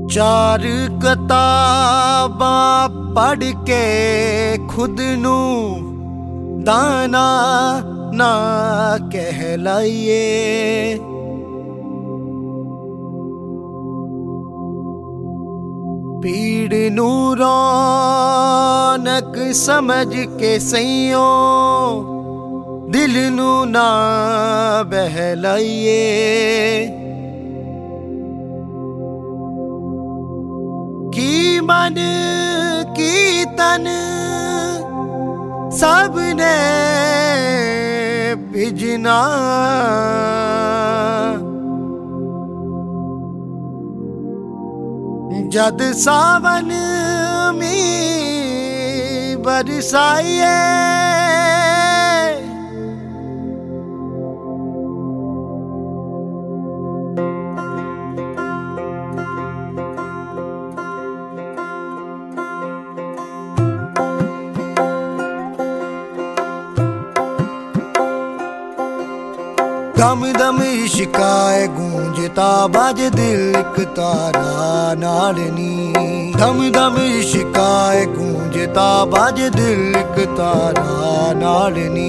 चार किताबां पढ़ के खुद नू दाना ना कहलाइए। पीड़ नू रौनक समझ के सइयों दिल नू ना बहलाइए। की मन की तन सबने बिजना, जद सावन में बरसाइए। दम दम इश्काए गूंजता बाज दिल एक तारा नालनी। दम दम इश्काए गूंजता बाज दिल एक तारा नालनी।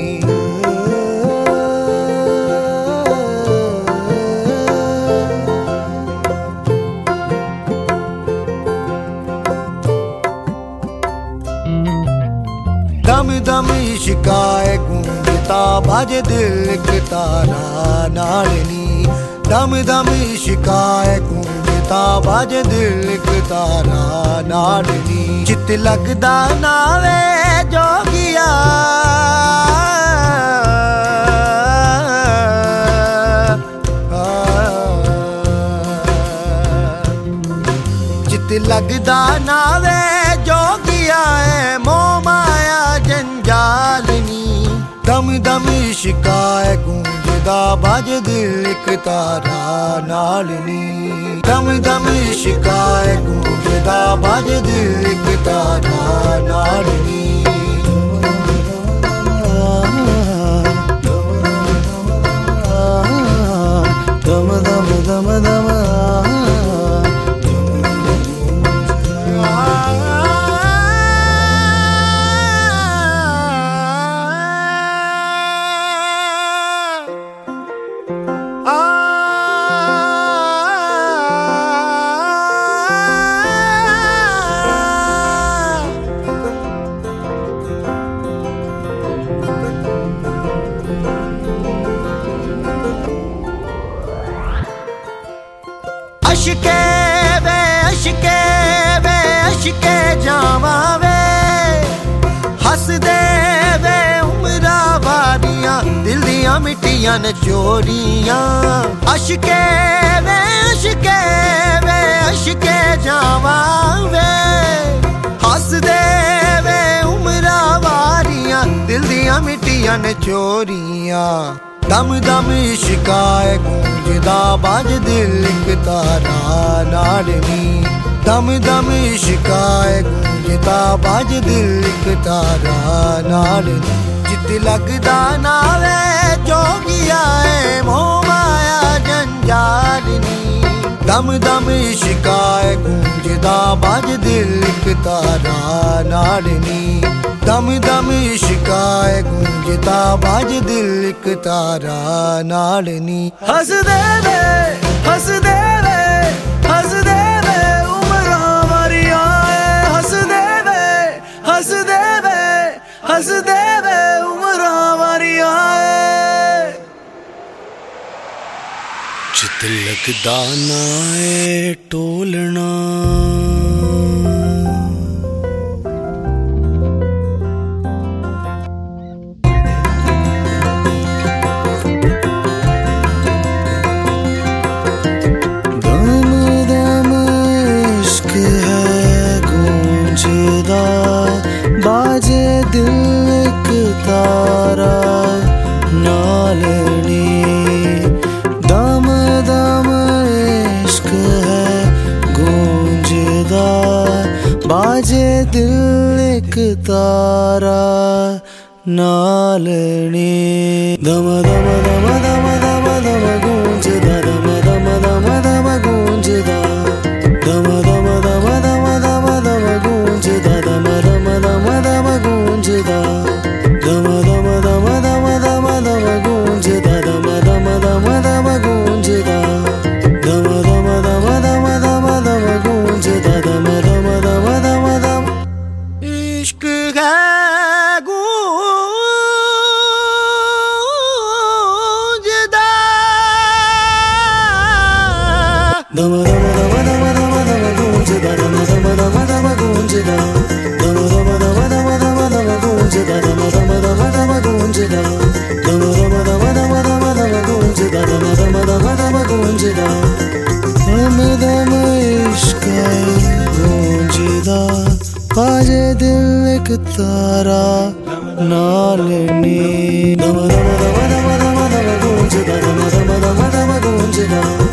दम दम इश्काए गूंजता बाजे दिल एक तारा नालनी। दम दम इश्काए गूंजता बाजे दिल एक तारा नालनी। चित लगदा नावे जोगिया चित लगदा नावे जोगिया है मोह माया जंजालनी। दम दम इश्काए गूंजदा बाजे दिल एक तारा नालनी। दम दम इश्काए गूंजदा बाजे दिल एक तारा नालनी। दम दम दम दम अशके वे अशके वे अशके जावा वे हस दे वे उमरा वारियां दिल दियां मिट्टियां न चोरियां। अशके वे अशके वे अशके जावा वे हस दे वे उमरा वारियां दिल दियां मिट्टियां न चोरियां। दम दम इश्काए गूंजदा बाज दिल एक तारा नालनी। दम दम इश्काए गूंजदा बाज दिल एक तारा नालनी। चित लगदा नावे जोगिया है मोह माया जंजालनी। दम दम इश्काए गूंजदा बाज दिल एक तारा नालनी। दम दम इश्काए गूंजदा बाज दिल एक तारा नालनी। हस दे वे हस दे वे हस दे वे उमरा वारियां हस दे वे हस दे वे हस दे वे उमरा वारियां। चित लगदा ना ए टोलना बाजे दिल एक तारा नालनी। दम दम इश्क है गूंजदा बाजे दिल एक तारा नालनी। दम दम दम दम दम दम गूंजदा दम दम दम दम गूंजदा दम दम दम दम दम दम गूंजदा दम दम दम दम गूंजदा दम दम दम दम दम दम गूंजदा दम दम दम दम गूंजदा दम दम दम दम दम दम गूंजदा दम दम दम दम गूंजदा दम दम इश्क गूंजदा बाजे दिल एक तारा नालनी दम दम दम दम दम दम गूंजदा दम दम दम दम गूंजदा